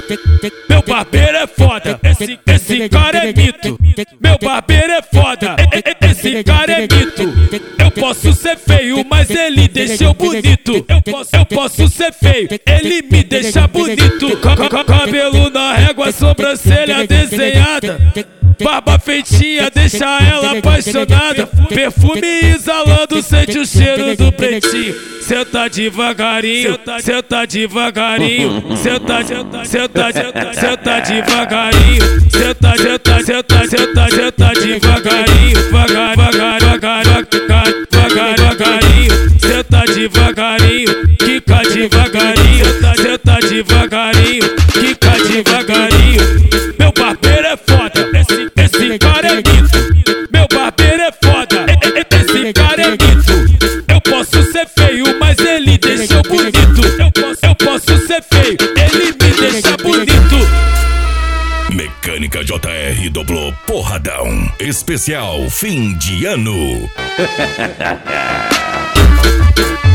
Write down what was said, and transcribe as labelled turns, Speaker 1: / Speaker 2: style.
Speaker 1: Meu barbeiro é foda, esse cara é mito. Meu barbeiro é foda, esse cara é mito. Eu posso ser feio, mas ele deixa eu bonito. Eu posso ser feio, ele me deixa bonito. Cabelo na régua, sobrancelha desenhada, barba feitinha, deixa ela apaixonada. Perfume exalando, sente o cheiro do pretinho. Senta devagarinho, senta devagarinho, senta devagarinho, senta devagarinho, devagarinho, senta devagarinho, quica devagarinho, senta devagarinho, quica devagarinho. Meu barbeiro é foda, esse cara é mito. Meu barbeiro é foda, esse cara é mito. Eu posso ser feio, mas ele deixa eu bonito. Eu posso ser feio, ele me deixa bonito.
Speaker 2: Mecânica JR dobrou porradão. Especial fim de ano.